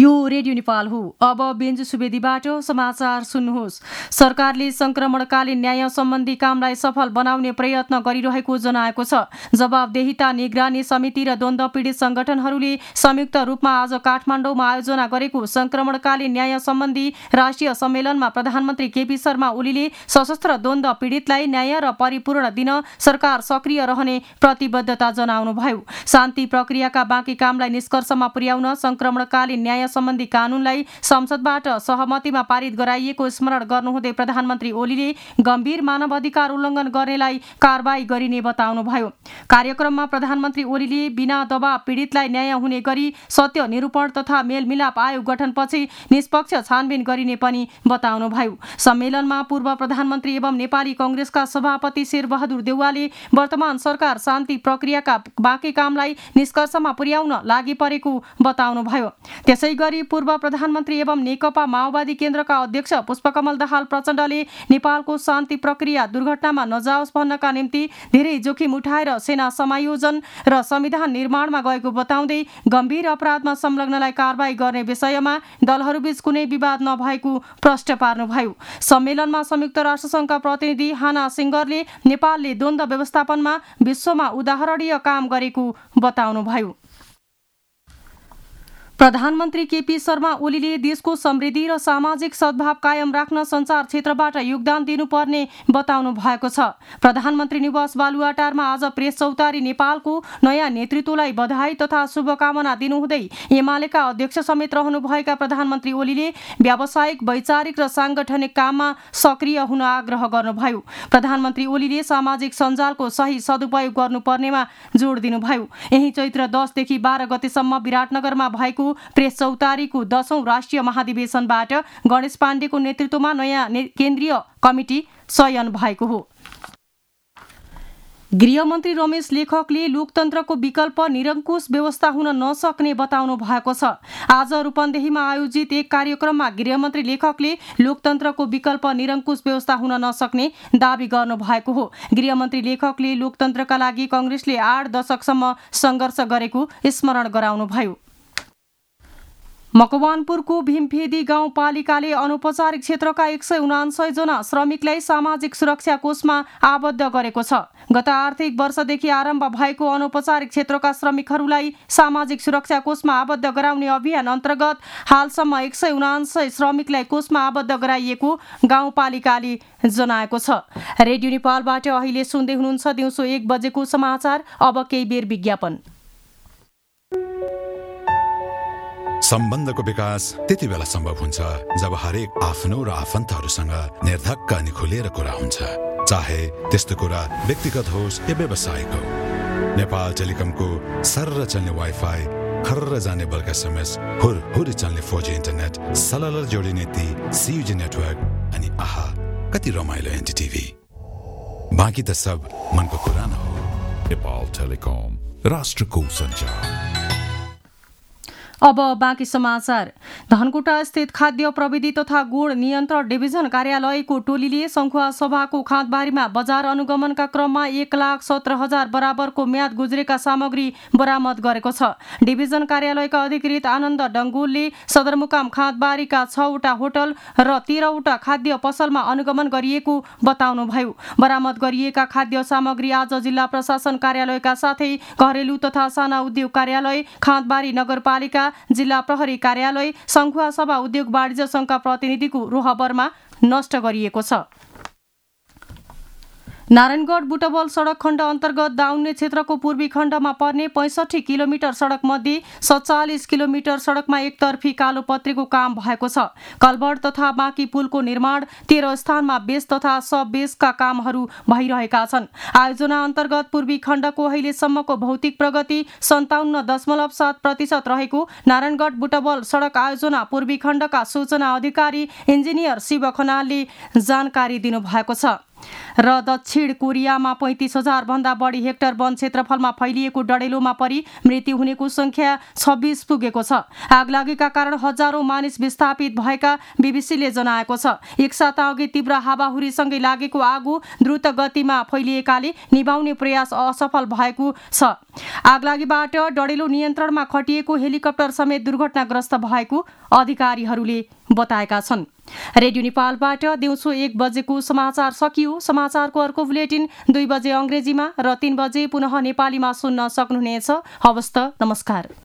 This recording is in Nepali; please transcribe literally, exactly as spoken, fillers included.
यो रेडियो नेपाल हो। अब बेन्जु सुवेदीबाट समाचार सुन्नुहोस्। सरकारले संक्रमणकालीन न्याय सम्बन्धी कामलाई सफल बनाउने प्रयत्न गरिरहेको जनाएको छ। जवाबदेहिता निगरानी समिति र द्वन्द्व पीडित संगठनहरूले संयुक्त रूपमा आज काठमाडौँमा आयोजना गरेको संक्रमणकालीन न्याय सम्बन्धी राष्ट्रिय सम्मेलनमा प्रधानमन्त्री केपी शर्मा ओलीले सशस्त्र द्वन्द्व पीडितलाई न्याय र परिपूर्ण दिन सरकार सक्रिय रहने प्रतिबद्धता जनाउनुभयो। शान्ति प्रक्रियाका बाँकी कामलाई निष्कर्षमा पुर्याउन संक्रमणकालीन न्याय सम्बन्धी कानूनलाई संसदबाट सहमतिमा पारित गराइएको स्मरण गर्नुहुँदै प्रधानमन्त्री ओलीले गम्भीर मानवाधिकार उल्लङ्घन गर्नेलाई कारबाही गरिने बताउनुभयो। कार्यक्रममा प्रधानमन्त्री ओलीले बिना दबाव पीडितलाई न्याय हुने गरी सत्य निरूपण तथा मेलमिलाप आयोग गठनपछि निष्पक्ष छानबिन गरिने पनि बताउनुभयो। सम्मेलनमा पूर्व प्रधानमन्त्री एवं नेपाली कांग्रेसका सभापति शेरबहादुर देउवाले वर्तमान सरकार शान्ति प्रक्रियाका बाँकी कामलाई निष्कर्षमा पुर्याउन लागि परेको बताउनुभयो। त्यसै गरी पूर्व प्रधानमन्त्री एवं नेकपा माओवादी केन्द्रका अध्यक्ष पुष्पकमल दाहाल प्रचण्डले नेपालको शान्ति प्रक्रिया दुर्घटनामा नजाओस् भन्नका निम्ति धेरै जोखिम उठाएर सेना समायोजन र संविधान निर्माणमा गएको बताउँदै गम्भीर अपराधमा संलग्नलाई कारबाही गर्ने विषयमा दलहरूबीच कुनै विवाद नभएको प्रश्न पार्नुभयो। सम्मेलनमा संयुक्त राष्ट्रसङ्घका प्रतिनिधि हाना सिंगरले नेपालले द्वन्द्व व्यवस्थापनमा विश्वमा उदाहरणीय काम गरेको बताउनुभयो। प्रधानमन्त्री केपी शर्मा ओलीले देशको समृद्धि र सामाजिक सद्भाव कायम राख्न सञ्चार क्षेत्रबाट योगदान दिनुपर्ने बताउनु भएको छ। प्रधानमन्त्री निवास बालुवाटारमा आज प्रेस चौतारी नेपालको नयाँ नेतृत्वलाई बधाई तथा शुभकामना दिनुहुँदै एमालेका अध्यक्ष समेत रहनुभएका प्रधानमन्त्री ओलीले व्यावसायिक वैचारिक र सांगठनिक काममा सक्रिय हुन आग्रह गर्नुभयो। प्रधानमन्त्री ओलीले सामाजिक सञ्जालको सही सदुपयोग गर्नुपर्नेमा जोड दिनुभयो। यही चैत्र दसदेखि बाह्र गतेसम्म विराटनगरमा भएको प्रेस चौतारीको दशौं राष्ट्रिय महाधिवेशनबाट गणेश पाण्डेको नेतृत्वमा नयाँ केन्द्रीय कमिटी चयन भएको हो। गृहमन्त्री रमेश लेखकले लोकतन्त्रको विकल्प निरङ्कुश व्यवस्था हुन नसक्ने बताउनु भएको छ। आज रूपन्देहीमा आयोजित एक कार्यक्रममा गृहमन्त्री लेखकले लोकतन्त्रको विकल्प निरङ्कुश व्यवस्था हुन नसक्ने दावी गर्नु भएको हो। गृहमन्त्री लेखकले लोकतन्त्रका लागि कांग्रेसले आठ दशकसम्म सङ्घर्ष गरेको स्मरण गराउनुभयो। मकवानपुरको भीमफेदी गाउँपालिकाले अनौपचारिक क्षेत्रका एक सय उनान्सय जना श्रमिकलाई सामाजिक सुरक्षा कोषमा आबद्ध गरेको छ। गत आर्थिक वर्षदेखि आरम्भ भएको अनौपचारिक क्षेत्रका श्रमिकहरूलाई सामाजिक सुरक्षा कोषमा आबद्ध गराउने अभियान अन्तर्गत हालसम्म एक सय उनान्सय श्रमिकलाई कोषमा आबद्ध गराइएको गाउँपालिकाले जनाएको छ। रेडियो नेपालबाट अहिले सुन्दै हुनुहुन्छ दिउँसो एक बजेको समाचार। अब केही बेर विज्ञापन। सम्बन्धको विकास त्यति बेला सम्भव हुन्छ जब हरेक आफ्नो र आफन्तहरूसँग निर्धक्क अनि खुलेर कुरा हुन्छ, चाहे त्यस्तो कुरा व्यक्तिगत होस् या व्यावसायिक हो। नेपाल टेलिकमको सर्र चल्ने वाइफाई, खर्र जाने बल्क एसएमएस, हुर हुर चल्ने फोर जी इन्टरनेट, सलल जोडिने ती सियुजी नेटवर्क अनि आहा कति रमाइलो एनडीटीभी। बाँकी त सब मनको कुरा न हो। नेपाल टेलिकम, राष्ट्रको सञ्चार। अब बाँकी समाचार। धनकुटा स्थित खाद्य प्रविधि तथा गुण नियन्त्रण डिभिजन कार्यालयको टोलीले सङ्खुवा सभाको खाँदबारीमा बजार अनुगमनका क्रममा एक लाख सत्र हजार बराबरको म्याद गुज्रेका सामग्री बरामद गरेको छ। डिभिजन कार्यालयका अधिकृत आनन्द डङ्गोलले सदरमुकाम खाँदबारीका छवटा होटल र तेह्रवटा खाद्य पसलमा अनुगमन गरिएको बताउनुभयो। बरामद गरिएका खाद्य सामग्री आज जिल्ला प्रशासन कार्यालयका साथै घरेलु तथा साना उद्योग कार्यालय, खाँदबारी नगरपालिका, जिल्ला प्रहरी कार्यालय, सङ्खुवा सभा उद्योग वाणिज्य सङ्घका प्रतिनिधिको रोहबरमा नष्ट गरिएको छ। नारायणगढ बुटवल सडक खण्ड अन्तर्गत दाउन्ने क्षेत्रको पूर्वी खण्डमा पर्ने पैँसठी किलोमिटर सडक मध्ये सत्तालिस किलोमिटर सडकमा एकतर्फी कालो पत्रेको काम भएको छ। कलभट तथा बाँकी पुलको निर्माण, तेह्र स्थानमा बेस तथा सब बेसका कामहरू भइरहेका छन्। आयोजना अन्तर्गत पूर्वी खण्डको अहिलेसम्मको भौतिक प्रगति सन्ताउन्न दशमलव सात प्रतिशत रहेको नारायणगढ बुटवल सडक आयोजना पूर्वी खण्डका सूचना अधिकारी इन्जिनियर शिव खनालले जानकारी दिनुभएको छ। र दक्षिण कोरियामा पैँतिस हजार भन्दा बढी हेक्टर वन क्षेत्रफलमा फैलिएको डढेलोमा परि मृत्यु हुनेको संख्या छब्बीस पुगेको छ। आगलागीका कारण हजारौं मानिस विस्थापित भएका बीबीसीले जनाएको छ। एक साता अघि तीव्र हावाहुरीसँगै लागेको आगो द्रुत गतिमा फैलिएकाले निभाउने प्रयास असफल भएको छ। आगलागीबाट डढेलो नियन्त्रणमा खटिएको हेलिकप्टर समेत दुर्घटनाग्रस्त भएको अधिकारीहरूले बताएका छन्। रेडियो नेपालबाट दिउँसो एक बजेको समाचार सकियो। समाचारको अर्को बुलेटिन दुई बजे अङ्ग्रेजीमा र तीन बजे पुनः नेपालीमा सुन्न सक्नुहुनेछ। हवस् त, नमस्कार।